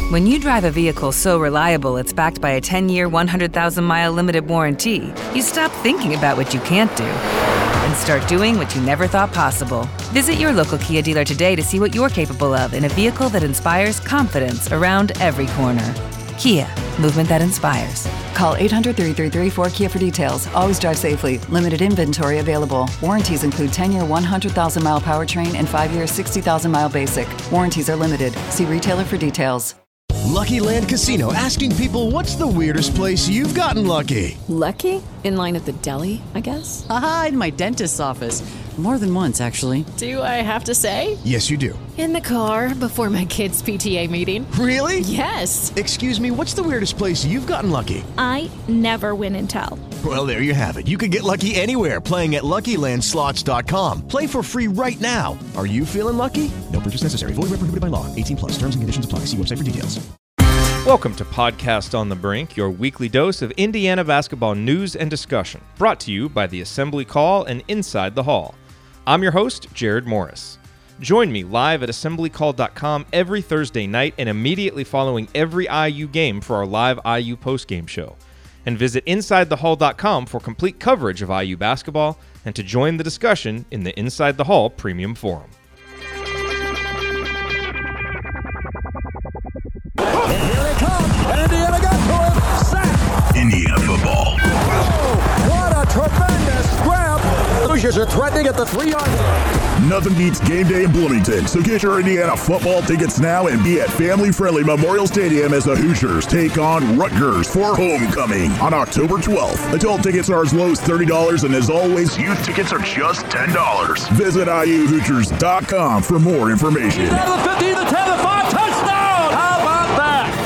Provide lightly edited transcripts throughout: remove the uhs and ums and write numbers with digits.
When you drive a vehicle so reliable it's backed by a 10-year, 100,000-mile limited warranty, you stop thinking about what you can't do and start doing what you never thought possible. Visit your local Kia dealer today to see what you're capable of in a vehicle that inspires confidence around every corner. Kia, movement that inspires. Call 800-333-4KIA for details. Always drive safely. Limited inventory available. Warranties include 10-year 100,000-mile powertrain and 5-year 60,000-mile basic. Warranties are limited. See retailer for details. Lucky Land Casino, asking people, what's the weirdest place you've gotten lucky? Lucky? In line at the deli, I guess? Aha, in my dentist's office. More than once, actually. Do I have to say? Yes, you do. In the car before my kids' PTA meeting. Really? Yes. Excuse me, what's the weirdest place you've gotten lucky? I never win and tell. Well, there you have it. You can get lucky anywhere, playing at LuckyLandSlots.com. Play for free right now. Are you feeling lucky? No purchase necessary. Void where prohibited by law. 18 plus. Terms and conditions apply. See website for details. Welcome to Podcast on the Brink, your weekly dose of Indiana basketball news and discussion, brought to you by the Assembly Call and Inside the Hall. I'm your host, Jared Morris. Join me live at assemblycall.com every Thursday night and immediately following every IU game for our live IU postgame show. And visit InsideTheHall.com for complete coverage of IU basketball and to join the discussion in the Inside the Hall Premium Forum. And here they come. And Indiana got to him. Sack. Indiana football. Oh, what a tremendous grab. Hoosiers are threatening at the 3-yard line. Nothing beats game day in Bloomington, so get your Indiana football tickets now and be at family-friendly Memorial Stadium as the Hoosiers take on Rutgers for homecoming on October 12th. Adult tickets are as low as $30, and as always, youth tickets are just $10. Visit IUHoosiers.com for more information. He's out of the 50, the 10, the 5, touchdown! How about that?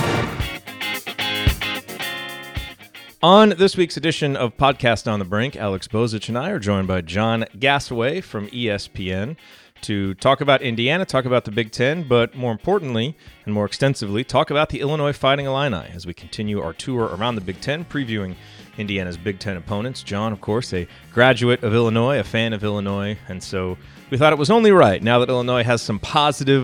On this week's edition of Podcast on the Brink, Alex Bozich and I are joined by John Gassaway from ESPN to talk about Indiana, talk about the Big Ten, but more importantly and more extensively, talk about the Illinois Fighting Illini as we continue our tour around the Big Ten, previewing Indiana's Big Ten opponents. John, of course, a graduate of Illinois, a fan of Illinois, and so we thought it was only right, now that Illinois has some positive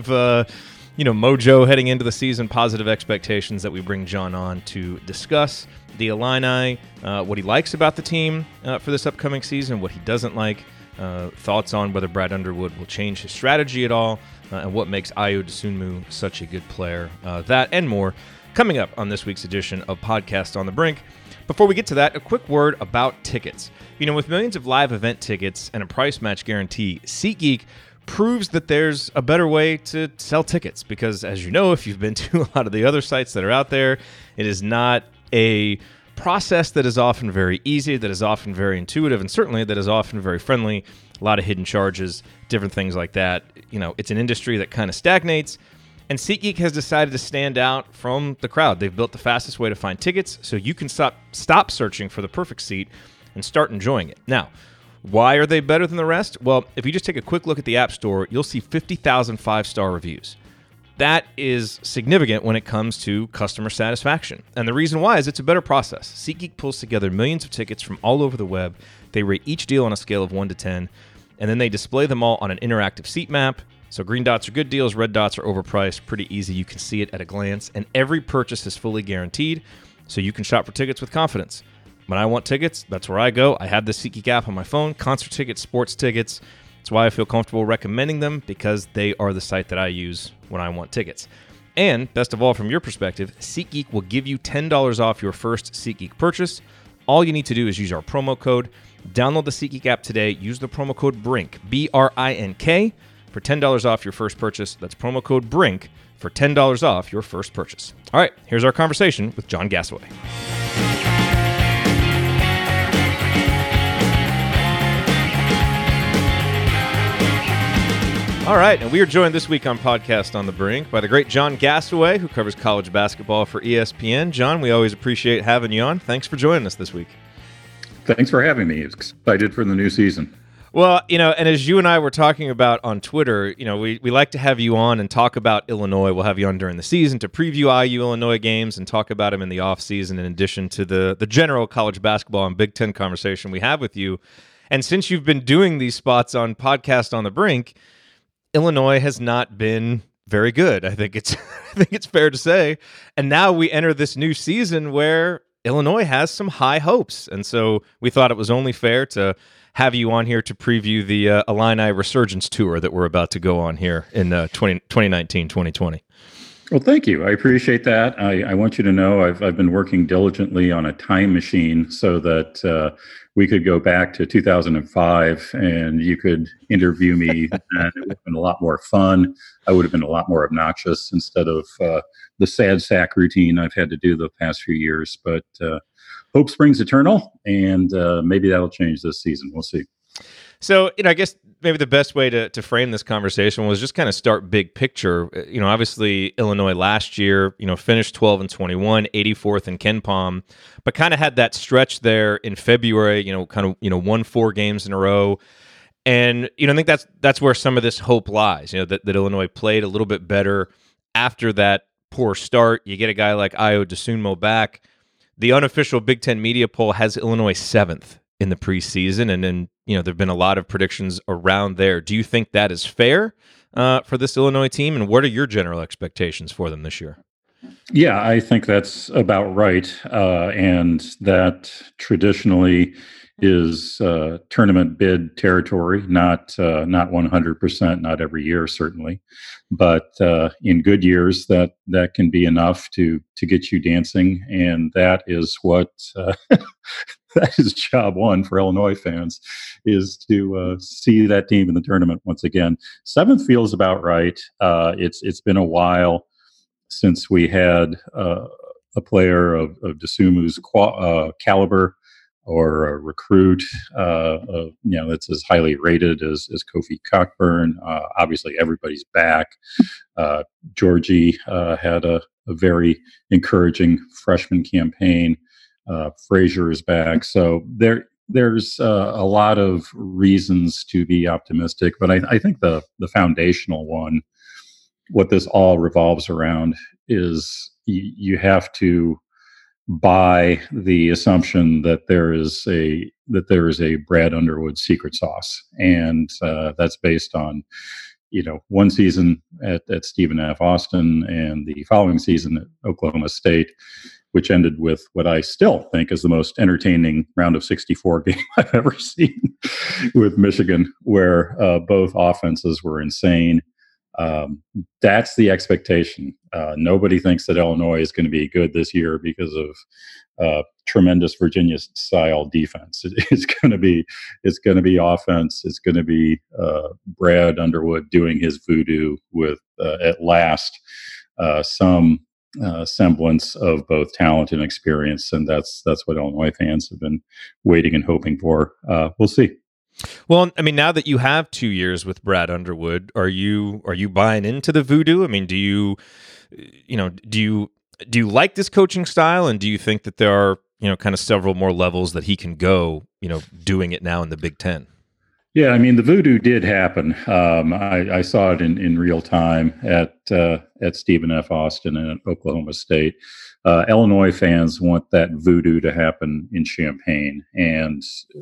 mojo heading into the season, positive expectations, that we bring John on to discuss the Illini, what he likes about the team for this upcoming season, what he doesn't like, thoughts on whether Brad Underwood will change his strategy at all, and what makes Ayo Dosunmu such a good player. That and more coming up on this week's edition of Podcast on the Brink. Before we get to that, a quick word about tickets. With millions of live event tickets and a price match guarantee, SeatGeek proves that there's a better way to sell tickets because, as you know, if you've been to a lot of the other sites that are out there, it is not a process that is often very easy, that is often very intuitive, and certainly that is often very friendly. A lot of hidden charges, different things like that. It's an industry that kind of stagnates, and SeatGeek has decided to stand out from the crowd. They've built the fastest way to find tickets so you can stop searching for the perfect seat and start enjoying it. Now, why are they better than the rest? Well, if you just take a quick look at the App Store, you'll see 50,000 5-star reviews. That is significant when it comes to customer satisfaction. And the reason why is it's a better process. SeatGeek pulls together millions of tickets from all over the web. They rate each deal on a scale of 1 to 10, and then they display them all on an interactive seat map. So green dots are good deals, red dots are overpriced. Pretty easy. You can see it at a glance. And every purchase is fully guaranteed, so you can shop for tickets with confidence. When I want tickets, that's where I go. I have the SeatGeek app on my phone, concert tickets, sports tickets. That's why I feel comfortable recommending them, because they are the site that I use when I want tickets. And best of all, from your perspective, SeatGeek will give you $10 off your first SeatGeek purchase. All you need to do is use our promo code. Download the SeatGeek app today. Use the promo code BRINK, BRINK, for $10 off your first purchase. That's promo code BRINK for $10 off your first purchase. All right, here's our conversation with John Gassaway. All right, and we are joined this week on Podcast on the Brink by the great John Gassaway, who covers college basketball for ESPN. John, we always appreciate having you on. Thanks for joining us this week. Thanks for having me. Excited for the new season. Well, and as you and I were talking about on Twitter, we like to have you on and talk about Illinois. We'll have you on during the season to preview IU Illinois games and talk about them in the offseason, in addition to the general college basketball and Big Ten conversation we have with you. And since you've been doing these spots on Podcast on the Brink, Illinois has not been very good. I think it's I think it's fair to say. And now we enter this new season where Illinois has some high hopes. And so we thought it was only fair to have you on here to preview the Illini Resurgence Tour that we're about to go on here in 2019-2020. Well, thank you. I appreciate that. I want you to know I've been working diligently on a time machine so that we could go back to 2005 and you could interview me, and it would have been a lot more fun. I would have been a lot more obnoxious instead of the sad sack routine I've had to do the past few years. But hope springs eternal, and maybe that'll change this season. We'll see. So, I guess maybe the best way to frame this conversation was just kind of start big picture. Obviously Illinois last year, finished 12-21, 84th in KenPom, but kind of had that stretch there in February, won 4 games in a row. And, I think that's where some of this hope lies, that Illinois played a little bit better after that poor start. You get a guy like Ayo Dosunmu back. The unofficial Big Ten media poll has Illinois 7th in the preseason, and then there've been a lot of predictions around there. Do you think that is fair for this Illinois team, and what are your general expectations for them this year? Yeah, I think that's about right, and that traditionally is tournament bid territory. Not 100%, not every year certainly, but in good years that can be enough to get you dancing, and that is what. That is job one for Illinois fans, is to see that team in the tournament once again. 7th feels about right. It's been a while since we had a player of Dosunmu's caliber or a recruit, that's as highly rated as Kofi Cockburn. Obviously, everybody's back. Georgie had a very encouraging freshman campaign. Frazier is back, so there's a lot of reasons to be optimistic. But I think the foundational one, what this all revolves around, is you have to buy the assumption that there is a Brad Underwood secret sauce, and that's based on one season at Stephen F. Austin and the following season at Oklahoma State, which ended with what I still think is the most entertaining round of 64 game I've ever seen with Michigan, where both offenses were insane. That's the expectation. Nobody thinks that Illinois is going to be good this year because of tremendous Virginia-style defense. It's going to be offense. It's going to be Brad Underwood doing his voodoo with at last some semblance of both talent and experience, and that's what Illinois fans have been waiting and hoping for. We'll see. Well, I mean, now that you have 2 years with Brad Underwood, are you buying into the voodoo? I mean, do you like this coaching style, and do you think that there are kind of several more levels that he can go, doing it now in the Big Ten? Yeah, I mean, the voodoo did happen. I saw it in real time at Stephen F. Austin and at Oklahoma State. Illinois fans want that voodoo to happen in Champaign, and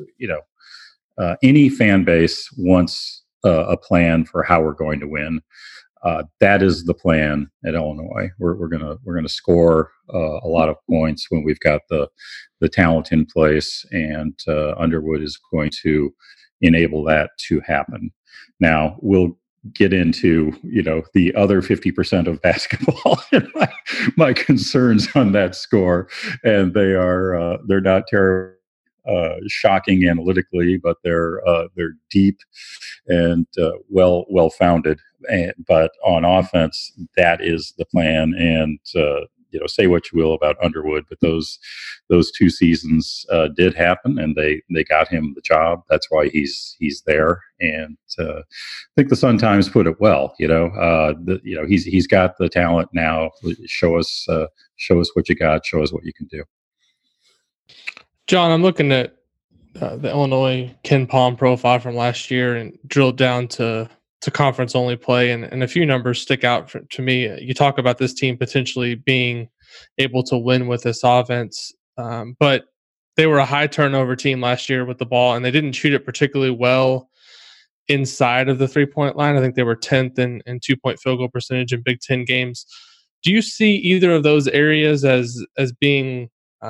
any fan base wants a plan for how we're going to win. That is the plan at Illinois. We're gonna score a lot of points when we've got the talent in place, and Underwood is going to enable that to happen. Now we'll get into the other 50% of basketball and my concerns on that score, and they're not terrible. Shocking analytically, but they're deep and well founded. But on offense, that is the plan. And say what you will about Underwood, but those 2 seasons did happen, and they got him the job. That's why he's there. And I think the Sun-Times put it well. He's got the talent now. Show us what you got. Show us what you can do. John, I'm looking at the Illinois KenPom profile from last year and drilled down to conference-only play, and a few numbers stick out to me. You talk about this team potentially being able to win with this offense, but they were a high turnover team last year with the ball, and they didn't shoot it particularly well. inside of the 3-point line. I think they were 10th in 2-point field goal percentage in Big Ten games. Do you see either of those areas as being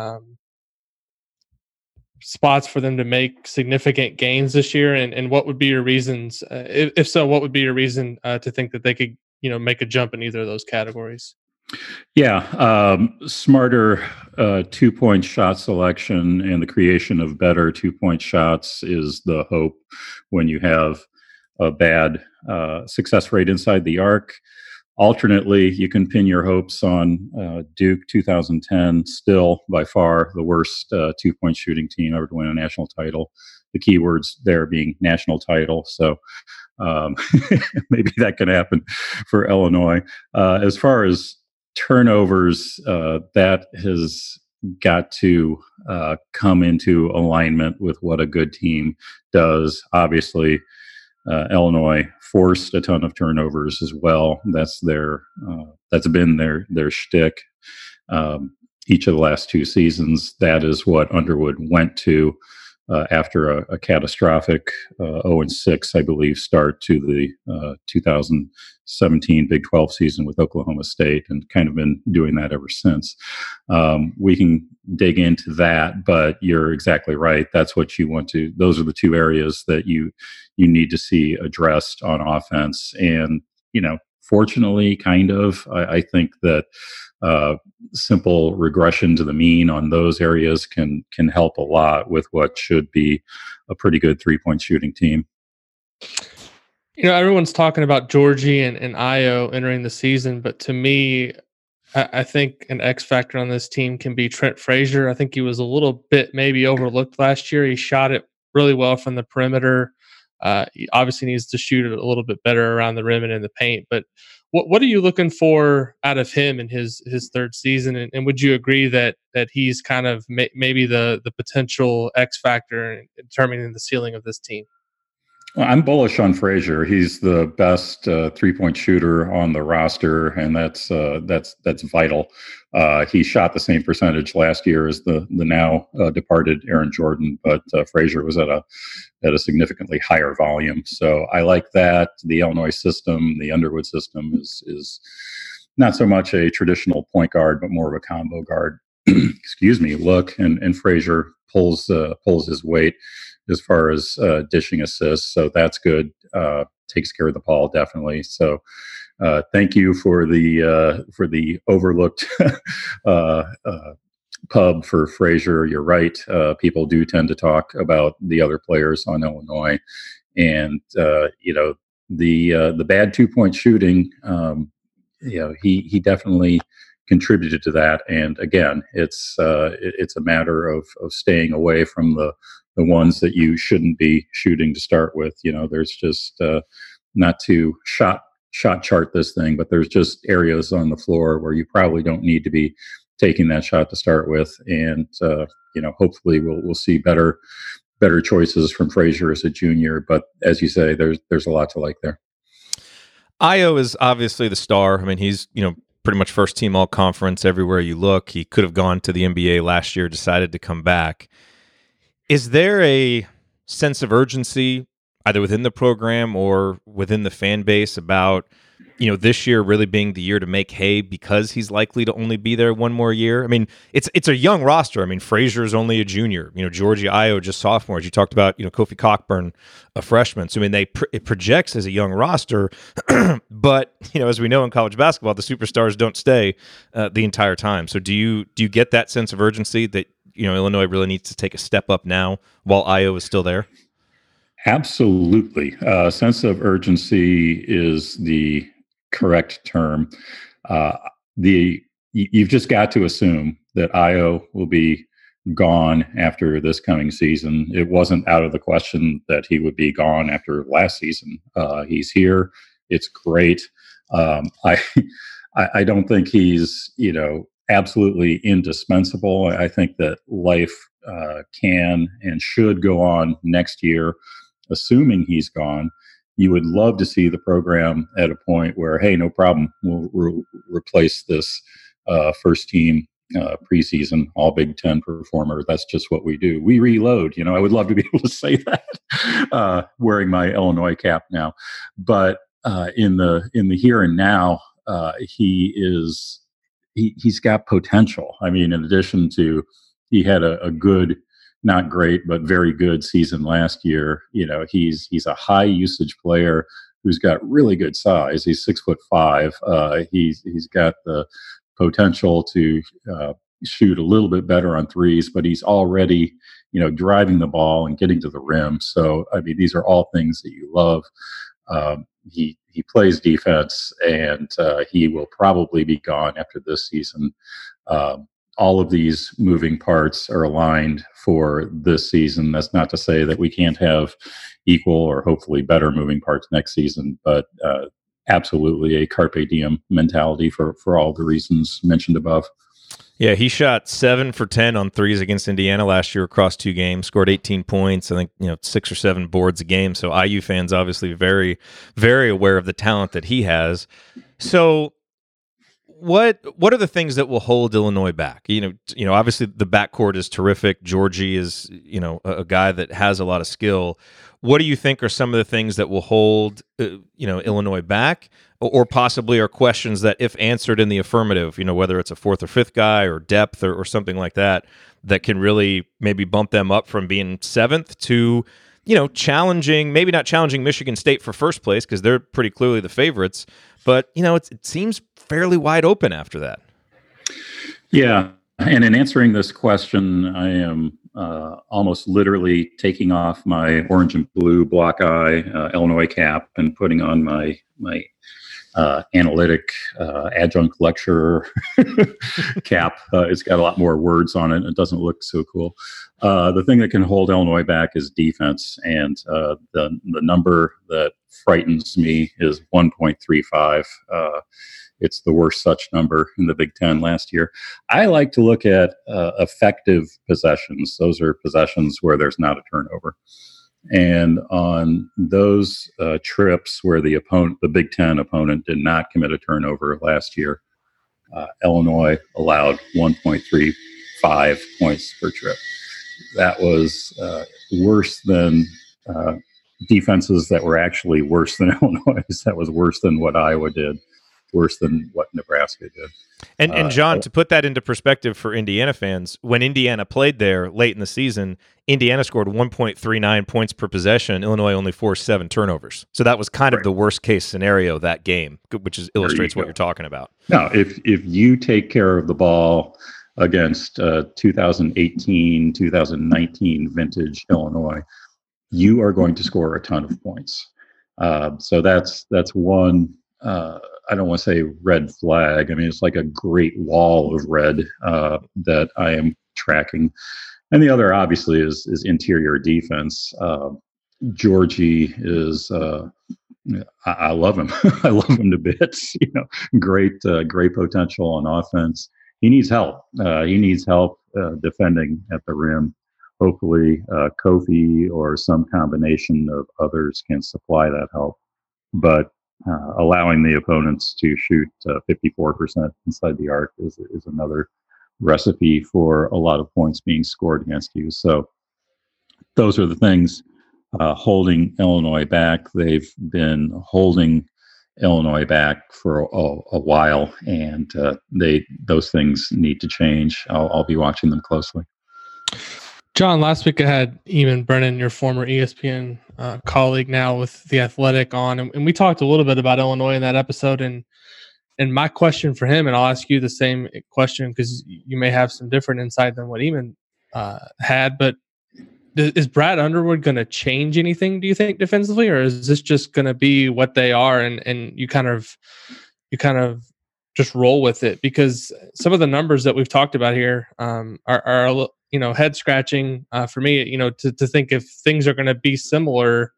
spots for them to make significant gains this year? And what would be your reasons, if so, what would be your reason to think that they could, make a jump in either of those categories? Yeah, smarter 2-point shot selection and the creation of better 2-point shots is the hope when you have a bad success rate inside the arc. Alternately, you can pin your hopes on Duke 2010, still by far the worst 2-point shooting team ever to win a national title. The key words there being national title. So maybe that can happen for Illinois. As far as turnovers, that has got to come into alignment with what a good team does. Obviously, Illinois forced a ton of turnovers as well. That's been their shtick each of the last 2 seasons. That is what Underwood went to after a catastrophic 0-6, I believe, start to the 2017 Big 12 season with Oklahoma State, and kind of been doing that ever since. We can dig into that, but you're exactly right. That's what you want to. Those are the 2 areas that you need to see addressed on offense. And fortunately, I think that simple regression to the mean on those areas can help a lot with what should be a pretty good 3-point shooting team. Everyone's talking about Georgie and Ayo entering the season, but to me, I think an X factor on this team can be Trent Frazier. I think he was a little bit maybe overlooked last year. He shot it really well from the perimeter. He obviously needs to shoot it a little bit better around the rim and in the paint, but what are you looking for out of him in his 3rd season? And would you agree that he's kind of maybe the potential X factor in determining the ceiling of this team? Well, I'm bullish on Frazier. He's the best 3-point shooter on the roster, and that's vital. He shot the same percentage last year as the now departed Aaron Jordan, but Frazier was at a significantly higher volume. So I like that. The Illinois system, the Underwood system, is not so much a traditional point guard, but more of a combo guard. Excuse me. Look, and Frazier pulls his weight as far as dishing assists, so that's good. Takes care of the ball, definitely. So thank you for the overlooked pub for Frazier. You're right. People do tend to talk about the other players on Illinois, and the bad 2-point shooting. He definitely contributed to that. And again, it's a matter of staying away from the ones that you shouldn't be shooting to start with. There's just not to shot chart this thing, but there's just areas on the floor where you probably don't need to be taking that shot to start with. And hopefully we'll see better choices from Frazier as a junior. But as you say, there's a lot to like there. Ayo is obviously the star. I mean, he's pretty much first team all conference everywhere you look. He could have gone to the NBA last year, decided to come back. Is there a sense of urgency either within the program or within the fan base about, this year really being the year to make hay because he's likely to only be there one more year? I mean, it's a young roster. I mean, Frazier's only a junior. Georgie, Ayo just sophomores. You talked about, Kofi Cockburn, a freshman. So, I mean, it projects as a young roster, but, as we know in college basketball, the superstars don't stay the entire time. So do you get that sense of urgency that, Illinois really needs to take a step up now while Ayo is still there? Absolutely. Sense of urgency is the correct term. You've just got to assume that Ayo will be gone after this coming season. It wasn't out of the question that he would be gone after last season. He's here. It's great. I don't think he's, absolutely indispensable. I think that life can and should go on next year, assuming he's gone. You would love to see the program at a point where, hey, no problem, we'll replace this first team preseason All Big Ten performer. That's just what we do. We reload. I would love to be able to say that wearing my Illinois cap now, but in the here and now, he's got potential. I mean, in addition to he had a good, not great, but very good season last year. He's a high usage player who's got really good size. He's 6'5". He's got the potential to shoot a little bit better on threes, but he's already, driving the ball and getting to the rim. So, I mean, these are all things that you love. He plays defense, and he will probably be gone after this season. All of these moving parts are aligned for this season. That's not to say that we can't have equal or hopefully better moving parts next season, but absolutely a carpe diem mentality for all the reasons mentioned above. Yeah, he shot 7 for 10 on threes against Indiana last year across 2 games, scored 18 points, I think, 6 or 7 boards a game. So IU fans obviously very, very aware of the talent that he has. So what are the things that will hold Illinois back? Obviously the backcourt is terrific. Georgie is, a guy that has a lot of skill. What do you think are some of the things that will hold, Illinois back, or possibly are questions that, if answered in the affirmative, whether it's a 4th or 5th guy or depth or something like that, that can really maybe bump them up from being 7th to, challenging, maybe not challenging Michigan State for first place because they're pretty clearly the favorites, but, it seems fairly wide open after that. Yeah. And in answering this question, I am almost literally taking off my orange and blue block eye Illinois cap and putting on my analytic adjunct lecturer cap. It's got a lot more words on it. It doesn't look so cool. The thing that can hold Illinois back is defense, and the number that frightens me is 1.35. It's the worst such number in the Big Ten last year. I like to look at effective possessions. Those are possessions where there's not a turnover. And on those trips where the Big Ten opponent did not commit a turnover last year, Illinois allowed 1.35 points per trip. That was worse than defenses that were actually worse than Illinois. That was worse than what Iowa did, worse than what Nebraska did. And John, to put that into perspective for Indiana fans, when Indiana played there late in the season, Indiana scored 1.39 points per possession. Illinois only forced 7 turnovers. So that was kind of the worst case scenario that game, which illustrates what you're talking about. Now, if you take care of the ball against 2018, 2019 vintage Illinois, you are going to score a ton of points. So that's one. I don't want to say red flag. I mean, it's like a great wall of red that I am tracking. And the other, obviously, is interior defense. Georgie is, I love him. I love him to bits. Great potential on offense. He needs help. He needs help defending at the rim. Hopefully, Kofi or some combination of others can supply that help. But allowing the opponents to shoot 54% inside the arc is another recipe for a lot of points being scored against you. So those are the things holding Illinois back. They've been holding Illinois back for a while, and those things need to change. I'll be watching them closely. John, last week I had Eamon Brennan, your former ESPN colleague now with The Athletic, on, and we talked a little bit about Illinois in that episode. And my question for him, and I'll ask you the same question because you may have some different insight than what Eamon had, but is Brad Underwood going to change anything, do you think, defensively, or is this just going to be what they are and you kind of just roll with it? Because some of the numbers that we've talked about here are head scratching for me, to think if things are going to be similar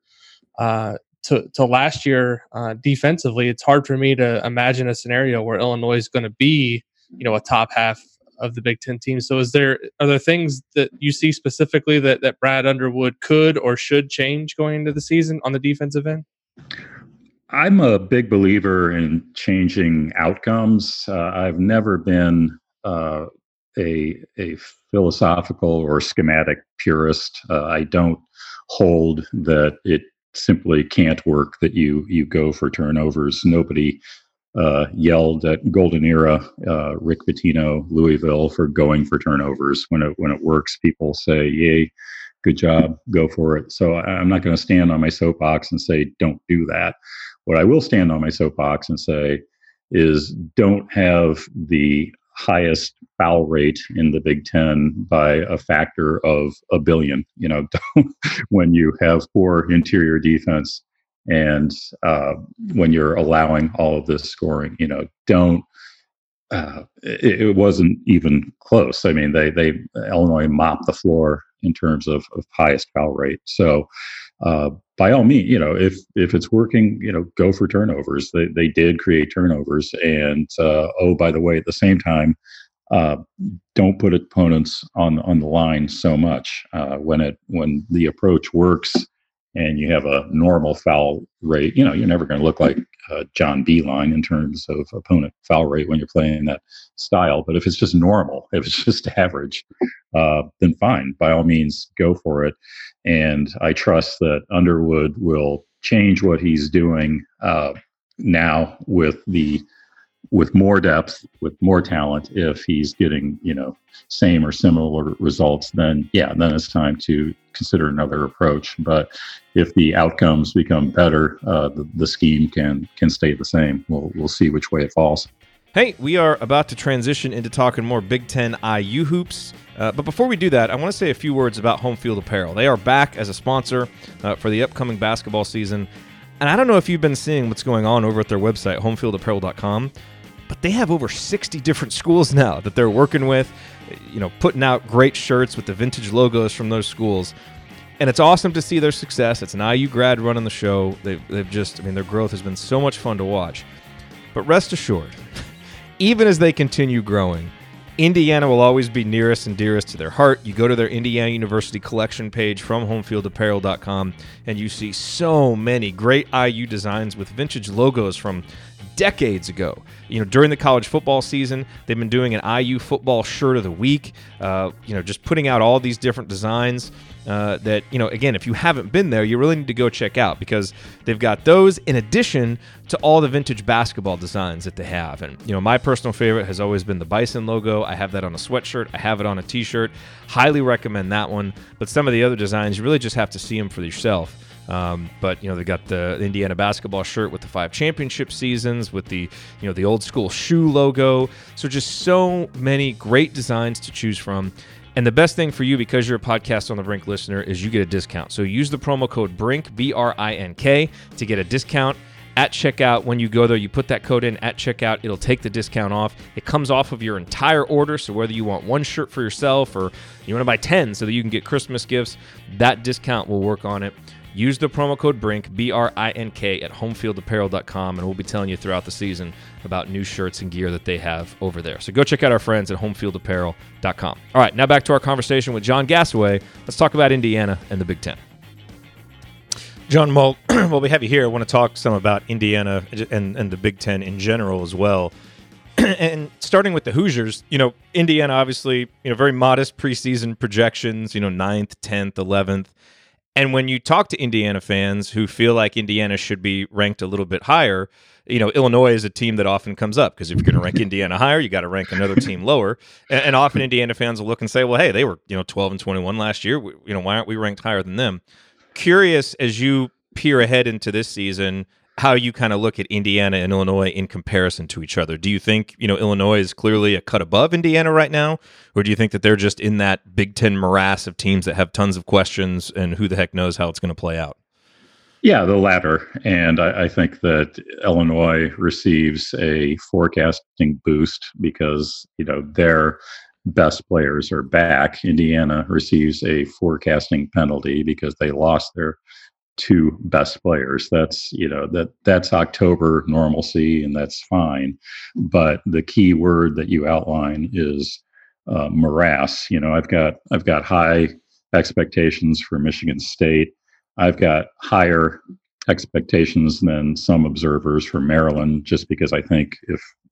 to last year defensively. It's hard for me to imagine a scenario where Illinois is going to be, a top half of the Big Ten team. So are there things that you see specifically that Brad Underwood could or should change going into the season on the defensive end? I'm a big believer in changing outcomes. I've never been a philosophical or schematic purist. I don't hold that it simply can't work that you go for turnovers. Nobody yelled at Golden Era, Rick Pitino, Louisville, for going for turnovers. When it works, people say, "Yay, good job, go for it." So I'm not going to stand on my soapbox and say, "Don't do that." What I will stand on my soapbox and say is, don't have the highest foul rate in the Big Ten by a factor of a billion. When you have poor interior defense and when you're allowing all of this scoring, don't. It wasn't even close. I mean, they Illinois mopped the floor in terms of highest foul rate. So by all means, if it's working, go for turnovers. They did create turnovers, and by the way, at the same time, don't put opponents on the line so much. When the approach works and you have a normal foul rate, you're never going to look like John Beilein in terms of opponent foul rate when you're playing that style. But if it's just normal, if it's just average, then fine. By all means, go for it. And I trust that Underwood will change what he's doing now with more depth, with more talent. If he's getting, same or similar results, then it's time to consider another approach. But if the outcomes become better, the scheme can stay the same. We'll see which way it falls. Hey, we are about to transition into talking more Big Ten IU hoops. But before we do that, I want to say a few words about Home Field Apparel. They are back as a sponsor for the upcoming basketball season. And I don't know if you've been seeing what's going on over at their website, homefieldapparel.com, but they have over 60 different schools now that they're working with, putting out great shirts with the vintage logos from those schools. And it's awesome to see their success. It's an IU grad running the show. They've just, their growth has been so much fun to watch. But rest assured, even as they continue growing, Indiana will always be nearest and dearest to their heart. You go to their Indiana University collection page from homefieldapparel.com, and you see so many great IU designs with vintage logos from decades ago. During the college football season, they've been doing an IU football shirt of the week, just putting out all these different designs that, again, if you haven't been there, you really need to go check out, because they've got those in addition to all the vintage basketball designs that they have. And, my personal favorite has always been the Bison logo. I have that on a sweatshirt. I have it on a t-shirt. Highly recommend that one. But some of the other designs, you really just have to see them for yourself. But they got the Indiana basketball shirt with the 5 championship seasons, with the the old school shoe logo. So just so many great designs to choose from. And the best thing for you, because you're a Podcast on the Brink listener, is you get a discount. So use the promo code BRINK, BRINK, to get a discount at checkout. When you go there, you put that code in at checkout. It'll take the discount off. It comes off of your entire order. So whether you want one shirt for yourself or you want to buy 10 so that you can get Christmas gifts, that discount will work on it. Use the promo code BRINK, BRINK, at homefieldapparel.com, and we'll be telling you throughout the season about new shirts and gear that they have over there. So go check out our friends at homefieldapparel.com. All right, now back to our conversation with John Gasaway. Let's talk about Indiana and the Big Ten. John, while we have you here, I want to talk some about Indiana and the Big Ten in general as well. And starting with the Hoosiers, Indiana obviously, very modest preseason projections, 9th, 10th, 11th. And when you talk to Indiana fans who feel like Indiana should be ranked a little bit higher, Illinois is a team that often comes up, because if you're going to rank Indiana higher, you got to rank another team lower. And often Indiana fans will look and say, well, hey, they were 12-21 last year. Why aren't we ranked higher than them? Curious, as you peer ahead into this season, how you kind of look at Indiana and Illinois in comparison to each other. Do you think, Illinois is clearly a cut above Indiana right now? Or do you think that they're just in that Big Ten morass of teams that have tons of questions and who the heck knows how it's going to play out? Yeah, the latter. And I think that Illinois receives a forecasting boost because, their best players are back. Indiana receives a forecasting penalty because they lost their 2 best players. That's that's October normalcy, and that's fine. But the key word that you outline is morass. I've got high expectations for Michigan State. I've got higher expectations than some observers for Maryland, just because I think if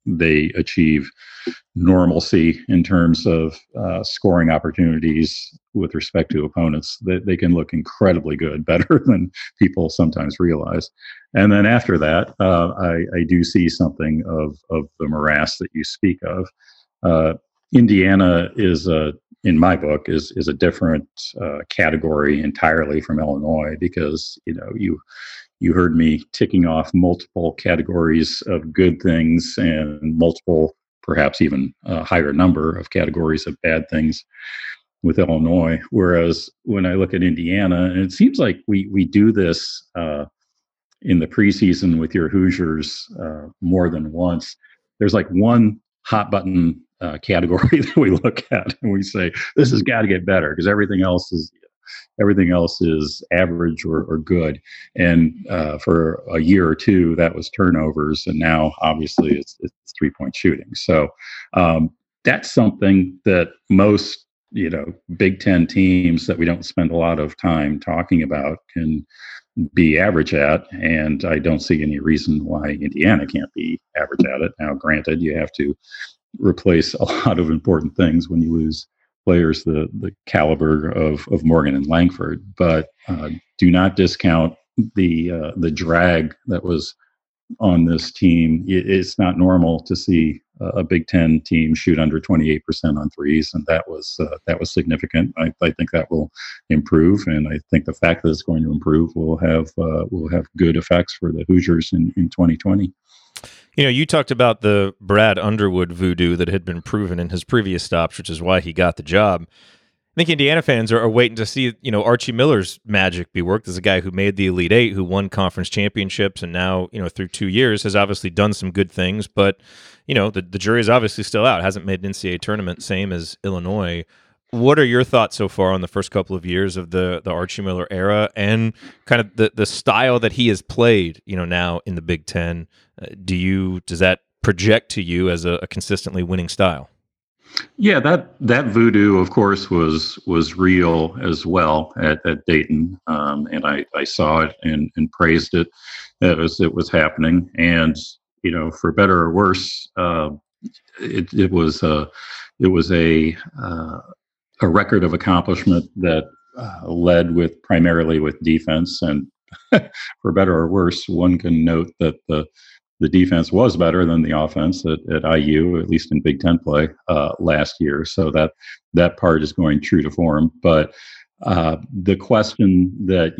they achieve normalcy in terms of scoring opportunities with respect to opponents, they can look incredibly good, better than people sometimes realize. And then after that, I do see something of the morass that you speak of. Indiana is in my book, is a different category entirely from Illinois, because you heard me ticking off multiple categories of good things and multiple, perhaps even a higher number of categories of bad things with Illinois. Whereas when I look at Indiana, and it seems like we do this in the preseason with your Hoosiers more than once. There's like one hot button category that we look at and we say, this has got to get better, because everything else is average or good. And for a year or two, that was turnovers, and now obviously it's 3-point shooting. So that's something that most Big Ten teams that we don't spend a lot of time talking about can be average at, and I don't see any reason why Indiana can't be average at it. Now, granted, you have to replace a lot of important things when you lose players the caliber of Morgan and Langford, but do not discount the drag that was on this team. It's not normal to see a Big Ten team shoot under 28% on threes, and that was significant. I think that will improve, and I think the fact that it's going to improve will have good effects for the Hoosiers in 2020. You talked about the Brad Underwood voodoo that had been proven in his previous stops, which is why he got the job. I think Indiana fans are waiting to see, Archie Miller's magic be worked as a guy who made the Elite Eight, who won conference championships, and now, through 2 years has obviously done some good things. But, the jury is obviously still out, hasn't made an NCAA tournament, same as Illinois. What are your thoughts so far on the first couple of years of the Archie Miller era and kind of the style that he has played, now in the Big Ten? Does that project to you as a consistently winning style? Yeah, that voodoo, of course, was real as well at Dayton, and I saw it and praised it as it was happening. And for better or worse, it was a record of accomplishment that led primarily with defense. And for better or worse, one can note that the defense was better than the offense at IU, at least in Big Ten play last year. So that part is going true to form. But the question that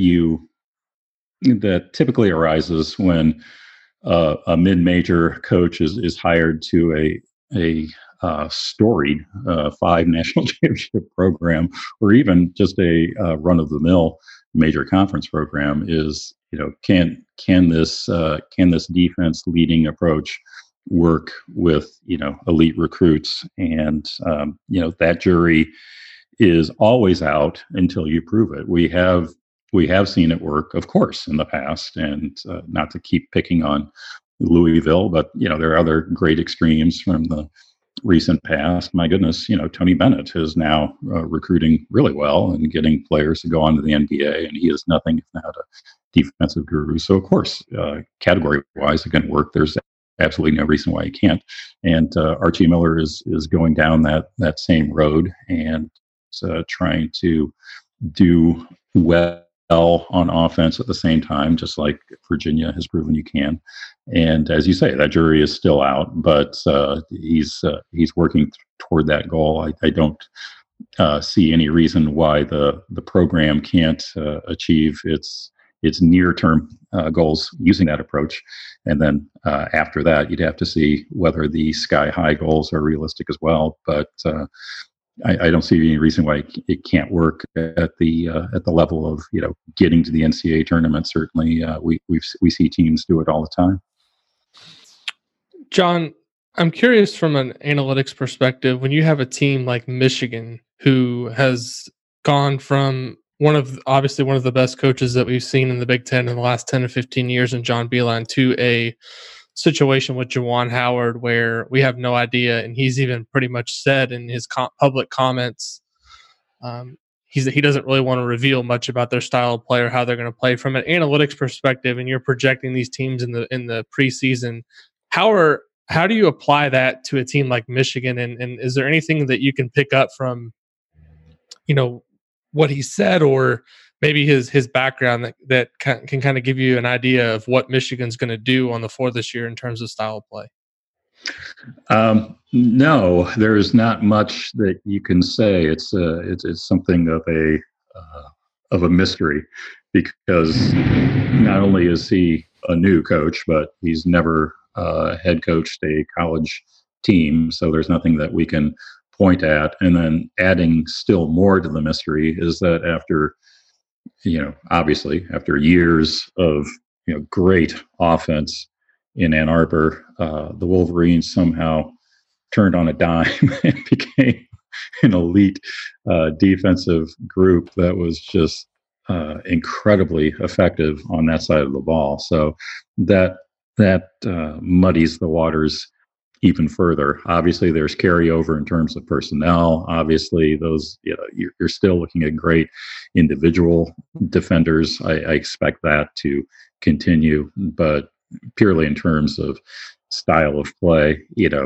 typically arises when a mid-major coach is hired to a storied 5 national championship program, or even just a run-of-the-mill major conference program, is can this defense leading approach work with elite recruits? And that jury is always out until you prove it. We have seen it work, of course, in the past, and not to keep picking on Louisville, but there are other great extremes from the recent past. My goodness, Tony Bennett is now recruiting really well and getting players to go on to the NBA, and he is nothing if not a defensive guru. So, of course, category-wise, it can work. There's absolutely no reason why he can't. And Archie Miller is going down that same road and trying to do well on offense at the same time, just like Virginia has proven you can. And as you say, that jury is still out, but he's working toward that goal. I don't see any reason why the program can't achieve its near-term goals using that approach. And then after that, you'd have to see whether the sky-high goals are realistic as well. But I don't see any reason why it can't work at the level of getting to the NCAA tournament. Certainly, we see teams do it all the time. John, I'm curious from an analytics perspective, when you have a team like Michigan, who has gone from obviously one of the best coaches that we've seen in the Big Ten in the last 10 to 15 years in John Beilein, to a situation with Juwan Howard where we have no idea, and he's even pretty much said in his public comments he doesn't really want to reveal much about their style of play or how they're going to play. From an analytics perspective, and you're projecting these teams in the preseason, how are How do you apply that to a team like Michigan? And is there anything that you can pick up from, what he said, or maybe his background that can kind of give you an idea of what Michigan's going to do on the floor this year in terms of style of play? No, there is not much that you can say. It's something of a mystery, because not only is he a new coach, but he's never head coached a college team. So there's nothing that we can point at. And then adding still more to the mystery is that obviously after years of great offense in Ann Arbor, the Wolverines somehow turned on a dime and became an elite defensive group that was just incredibly effective on that side of the ball. So that muddies the waters even further. Obviously, there's carryover in terms of personnel. Obviously, those you're still looking at great individual defenders. I expect that to continue, but purely in terms of style of play,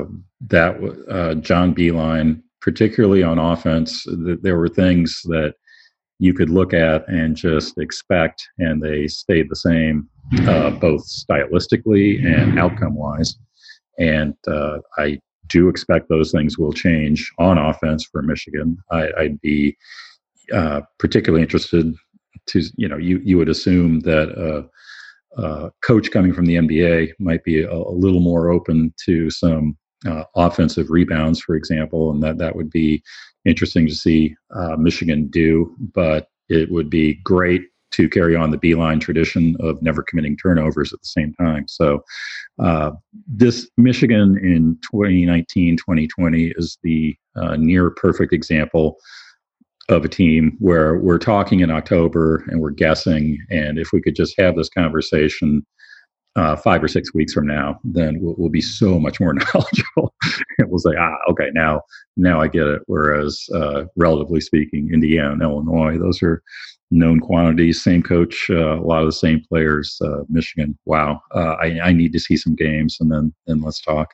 that John Beilein, particularly on offense, there were things that you could look at and just expect, and they stayed the same, both stylistically and outcome-wise. And I do expect those things will change on offense for Michigan. I'd be particularly interested to, you would assume that coach coming from the NBA might be a little more open to some offensive rebounds, for example, and that would be interesting to see Michigan do. But it would be great to carry on the Beilein tradition of never committing turnovers at the same time. So this Michigan in 2019, 2020 is the near perfect example of a team where we're talking in October and we're guessing. And if we could just have this conversation 5 or 6 weeks from now, then we'll be so much more knowledgeable. And we'll say, okay, now I get it. Whereas, relatively speaking, Indiana and Illinois, those are known quantities, same coach, a lot of the same players. Michigan, wow. I need to see some games, and then let's talk.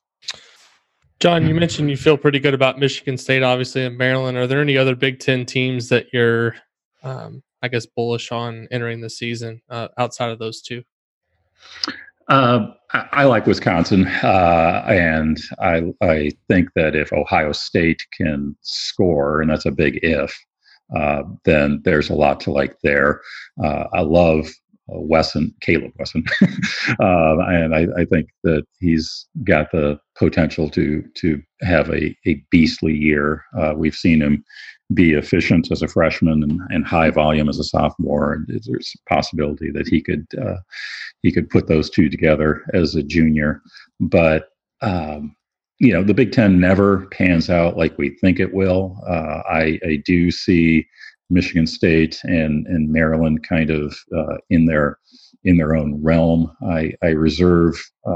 John, you mentioned you feel pretty good about Michigan State, obviously, and Maryland. Are there any other Big Ten teams that you're, bullish on entering the season outside of those two? I like Wisconsin, and I think that if Ohio State can score, and that's a big if, then there's a lot to like there. I love Caleb Wesson, and I think that he's got the potential to have a beastly year. We've seen him be efficient as a freshman and high volume as a sophomore, and there's a possibility that he could put those two together as a junior. But the Big Ten never pans out like we think it will. I do see Michigan State and Maryland kind of in their own realm. I reserve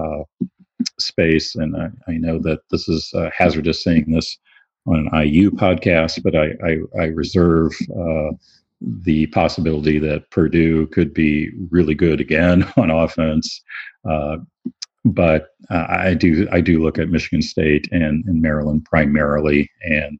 space, and I know that this is hazardous saying this on an IU podcast, but I reserve the possibility that Purdue could be really good again on offense. But I do look at Michigan State and Maryland primarily, and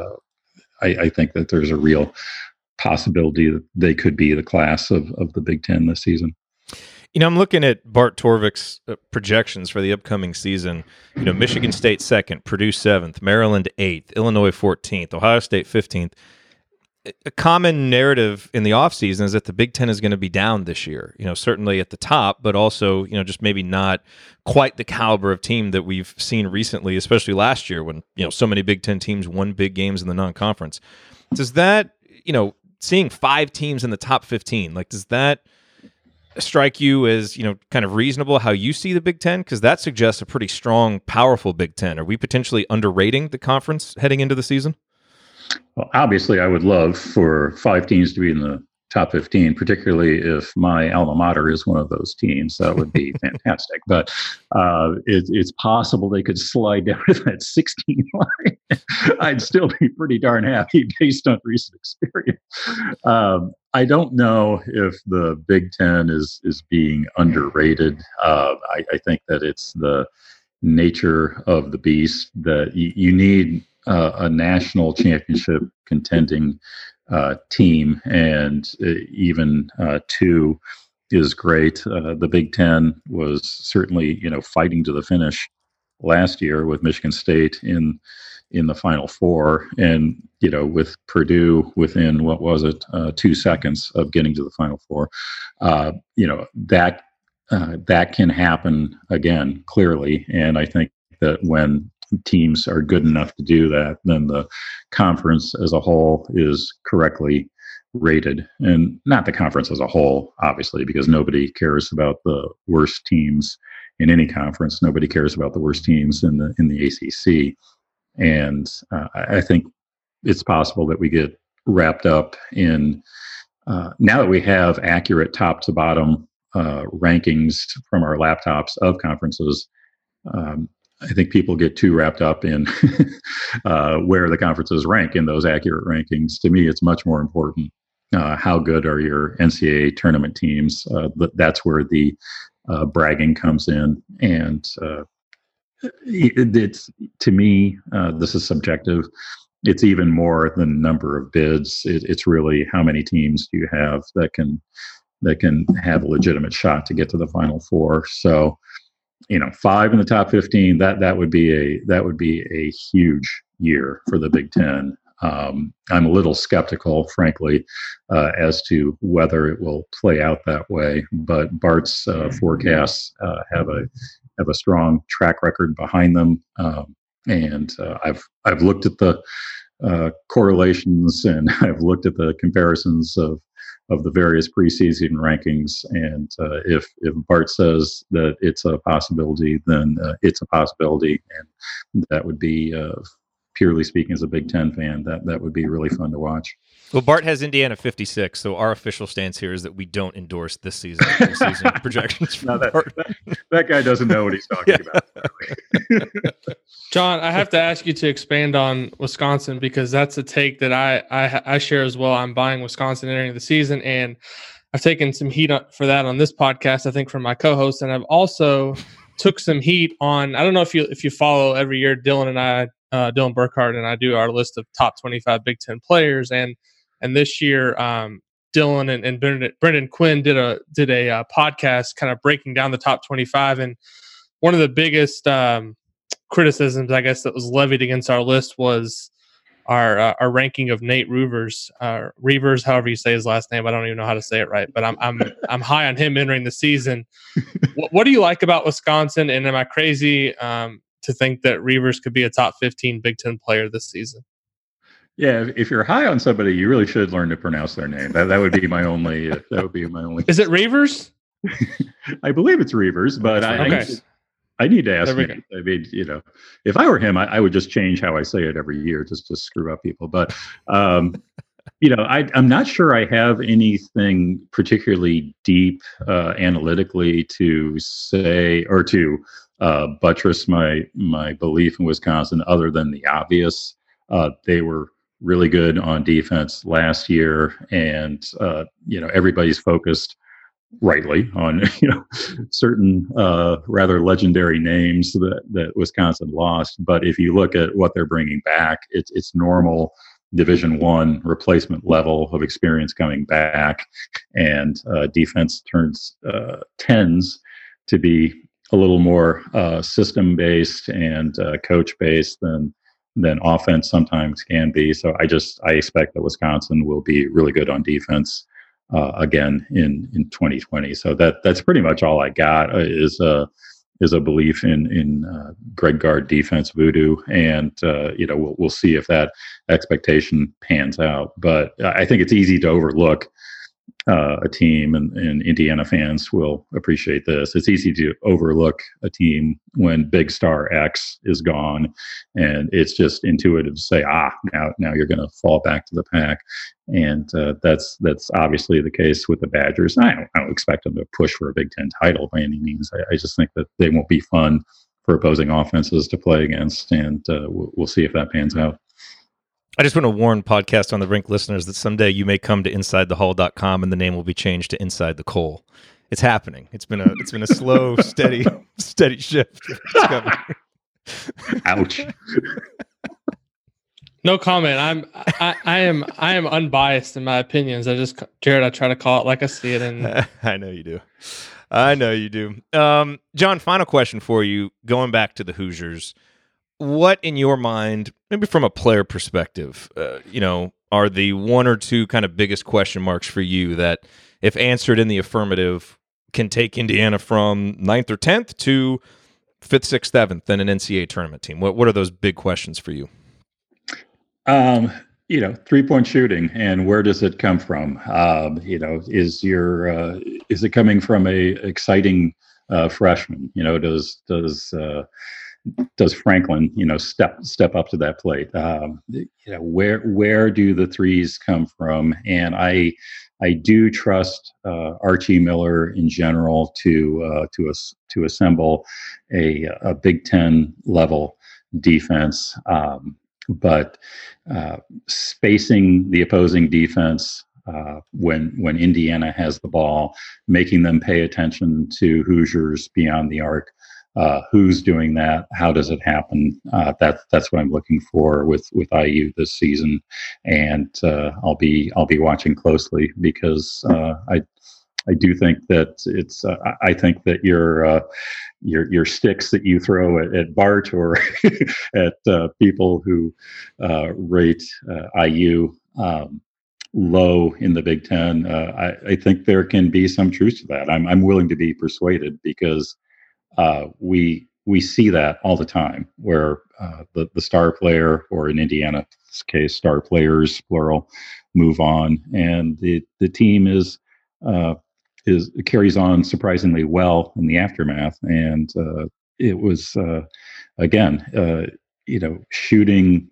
I think that there's a real possibility that they could be the class of the Big Ten this season. I'm looking at Bart Torvik's projections for the upcoming season. Michigan State 2nd, Purdue 7th, Maryland 8th, Illinois 14th, Ohio State 15th. A common narrative in the offseason is that the Big Ten is going to be down this year, certainly at the top, but also, just maybe not quite the caliber of team that we've seen recently, especially last year when, so many Big Ten teams won big games in the non-conference. Does that, seeing 5 teams in the top 15, does that strike you as, kind of reasonable how you see the Big Ten? Because that suggests a pretty strong, powerful Big Ten. Are we potentially underrating the conference heading into the season? Well, obviously, I would love for 5 teams to be in the top 15, particularly if my alma mater is one of those teams. That would be fantastic. But it's possible they could slide down to that 16 line. I'd still be pretty darn happy based on recent experience. I don't know if the Big Ten is being underrated. I think that it's the nature of the beast that you need a national championship contending team, and even two is great. The Big Ten was certainly, fighting to the finish last year with Michigan State in the Final Four, and with Purdue within 2 seconds of getting to the Final Four. That can happen again, clearly, and I think that when teams are good enough to do that, then the conference as a whole is correctly rated, and not the conference as a whole, obviously, because nobody cares about the worst teams in any conference. Nobody cares about the worst teams in the ACC, and I think it's possible that we get wrapped up in now that we have accurate top to bottom rankings from our laptops of conferences. I think people get too wrapped up in where the conferences rank in those accurate rankings. To me, it's much more important how good are your NCAA tournament teams. That's where the bragging comes in, and it's, to me, this is subjective. It's even more than number of bids. It's really how many teams do you have that can have a legitimate shot to get to the Final Four. So, 5 in the top 15, that would be a huge year for the Big Ten. I'm a little skeptical, frankly, as to whether it will play out that way. But Bart's forecasts have a strong track record behind them, and I've looked at the correlations, and I've looked at the comparisons of the various preseason rankings, and if Bart says that it's a possibility, then it's a possibility, and that would be, purely speaking, as a Big Ten fan, that would be really fun to watch. Well, Bart has Indiana 56, so our official stance here is that we don't endorse this season projections. No, that guy doesn't know what he's talking about. John, I have to ask you to expand on Wisconsin, because that's a take that I share as well. I'm buying Wisconsin entering the season, and I've taken some heat for that on this podcast, I think, from my co-host, and I've also took some heat on, I don't know if you follow every year, Dylan Burkhardt and I do our list of top 25 Big Ten players, and this year Dylan and Brendan Quinn did a podcast kind of breaking down the top 25, and one of the biggest criticisms, I guess, that was levied against our list was our ranking of Nate Reuvers, however you say his last name. I don't even know how to say it right, but I'm high on him entering the season. What do you like about Wisconsin? And am I crazy to think that Reuvers could be a top 15 Big Ten player this season? Yeah, if you're high on somebody, you really should learn to pronounce their name. That would be my only. Is it Reuvers? I believe it's Reuvers, but I need to ask him. I mean, if I were him, I would just change how I say it every year just to screw up people. But, I'm not sure I have anything particularly deep analytically to say or to buttress my belief in Wisconsin, other than the obvious. They were really good on defense last year, and, everybody's focused rightly on certain rather legendary names that Wisconsin lost. But if you look at what they're bringing back, it's normal Division I replacement level of experience coming back, and defense tends to be a little more system based and coach based than offense sometimes can be. So I expect that Wisconsin will be really good on defense again in 2020. So that's pretty much all I got is a belief in Greg Gard defense voodoo, and we'll see if that expectation pans out. But I think it's easy to overlook a team, and Indiana fans will appreciate this. It's easy to overlook a team when big star X is gone, and it's just intuitive to say, now you're going to fall back to the pack. And that's obviously the case with the Badgers. I don't expect them to push for a Big Ten title by any means. I just think that they won't be fun for opposing offenses to play against, and we'll see if that pans out. I just want to warn Podcast on the Rink listeners that someday you may come to InsideTheHall.com and the name will be changed to Inside the Coal. It's happening. It's been a slow, steady shift. Ouch. No comment. I am unbiased in my opinions. Jared, I try to call it like I see it. And I know you do. John, final question for you. Going back to the Hoosiers, what in your mind, maybe from a player perspective, are the one or two kind of biggest question marks for you that, if answered in the affirmative, can take Indiana from 9th or 10th to 5th, 6th, 7th in an NCAA tournament team? What are those big questions for you? 3-point shooting, and where does it come from? Is it coming from a exciting freshman? Does Franklin, step up to that plate? Where do the threes come from? And I do trust Archie Miller in general to assemble a Big Ten level defense, but spacing the opposing defense when Indiana has the ball, making them pay attention to Hoosiers beyond the arc. Who's doing that? How does it happen? That's what I'm looking for with IU this season, and I'll be watching closely because I do think that it's. I think that your sticks that you throw at Bart or at people who rate IU low in the Big Ten. I think there can be some truth to that. I'm willing to be persuaded because. We see that all the time where the star player, or in Indiana's case, star players, plural, move on, and the team carries on surprisingly well in the aftermath. And it was shooting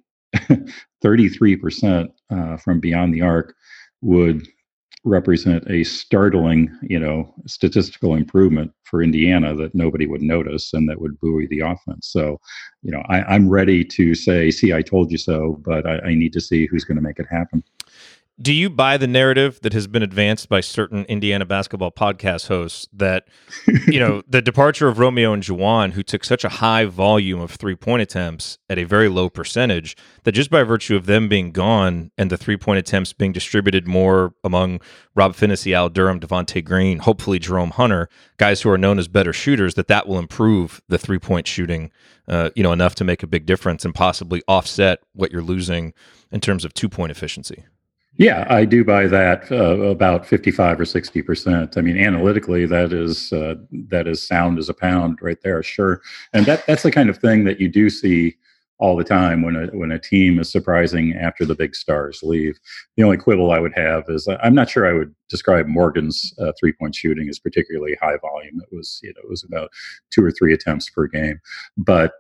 33% from beyond the arc would represent a startling, statistical improvement for Indiana that nobody would notice and that would buoy the offense. So, I'm ready to say, see, I told you so, but I need to see who's going to make it happen. Do you buy the narrative that has been advanced by certain Indiana basketball podcast hosts that, the departure of Romeo and Juwan, who took such a high volume of 3-point attempts at a very low percentage, that just by virtue of them being gone and the 3-point attempts being distributed more among Rob Finney, Al Durham, Devontae Green, hopefully Jerome Hunter, guys who are known as better shooters, that will improve the 3-point shooting, enough to make a big difference and possibly offset what you're losing in terms of 2-point efficiency? Yeah, I do buy that about 55 or 60%. I mean, analytically, that is sound as a pound right there, sure. And that's the kind of thing that you do see all the time when a team is surprising after the big stars leave. The only quibble I would have is I'm not sure I would describe Morgan's 3-point shooting as particularly high volume. It was about 2 or 3 attempts per game. But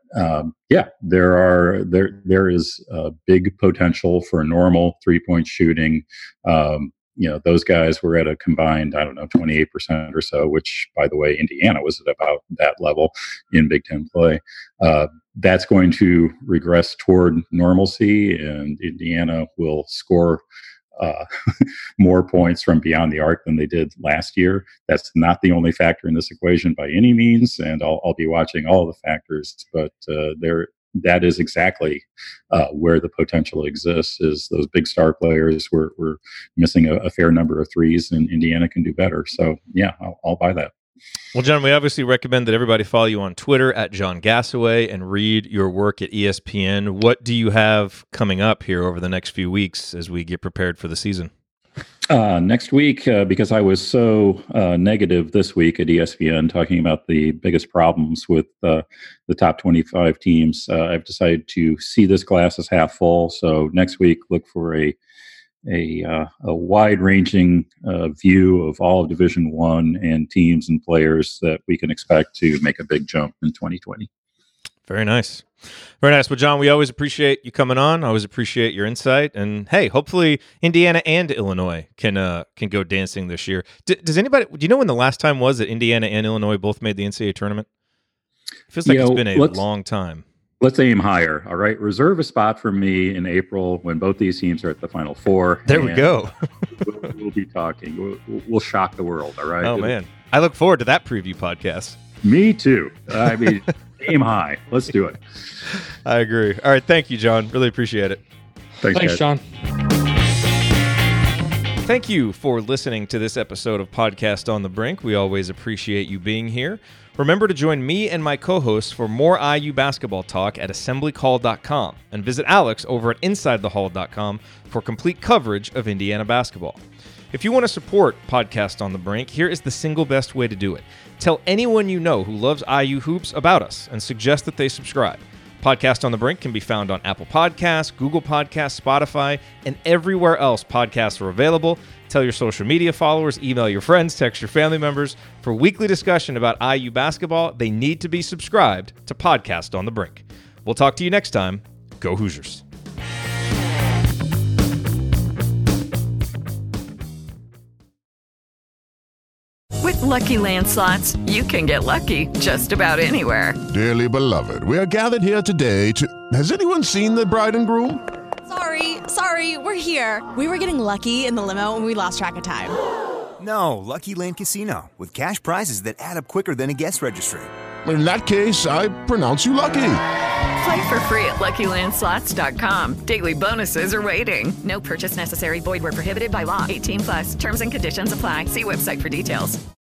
there is big potential for normal 3-point shooting. Those guys were at a combined, 28% or so, which, by the way, Indiana was at about that level in Big Ten play. That's going to regress toward normalcy, and Indiana will score more points from beyond the arc than they did last year. That's not the only factor in this equation by any means, and I'll be watching all the factors, but that is exactly where the potential exists, is those big star players. We're missing a fair number of threes, and Indiana can do better. So, yeah, I'll buy that. Well, John, we obviously recommend that everybody follow you on Twitter at John Gassaway and read your work at ESPN. What do you have coming up here over the next few weeks as we get prepared for the season? Next week, because I was so negative this week at ESPN talking about the biggest problems with the top 25 teams, I've decided to see this glass as half full. So next week, look for a wide-ranging view of all of Division I and teams and players that we can expect to make a big jump in 2020. Very nice. Very nice. Well, John, we always appreciate you coming on. I always appreciate your insight. And hey, hopefully Indiana and Illinois can go dancing this year. Do you know when the last time was that Indiana and Illinois both made the NCAA tournament? It feels like it's been a long time. Let's aim higher. All right. Reserve a spot for me in April when both these teams are at the Final Four. There we go. we'll be talking. We'll shock the world. All right. Oh man, I look forward to that preview podcast. Me too. I mean, aim high. Let's do it. I agree. All right. Thank you, John. Really appreciate it. Thanks John. Thank you for listening to this episode of Podcast on the Brink. We always appreciate you being here. Remember to join me and my co-hosts for more IU basketball talk at assemblycall.com and visit Alex over at insidethehall.com for complete coverage of Indiana basketball. If you want to support Podcast on the Brink, here is the single best way to do it. Tell anyone you know who loves IU hoops about us and suggest that they subscribe. Podcast on the Brink can be found on Apple Podcasts, Google Podcasts, Spotify, and everywhere else podcasts are available. Tell your social media followers, email your friends, text your family members. For weekly discussion about IU basketball, they need to be subscribed to Podcast on the Brink. We'll talk to you next time. Go Hoosiers. With Lucky Land Slots, you can get lucky just about anywhere. Dearly beloved, we are gathered here today to... Has anyone seen the bride and groom? Sorry, we're here. We were getting lucky in the limo and we lost track of time. No, Lucky Land Casino, with cash prizes that add up quicker than a guest registry. In that case, I pronounce you lucky. Play for free at LuckyLandSlots.com. Daily bonuses are waiting. No purchase necessary. Void where prohibited by law. 18+. Terms and conditions apply. See website for details.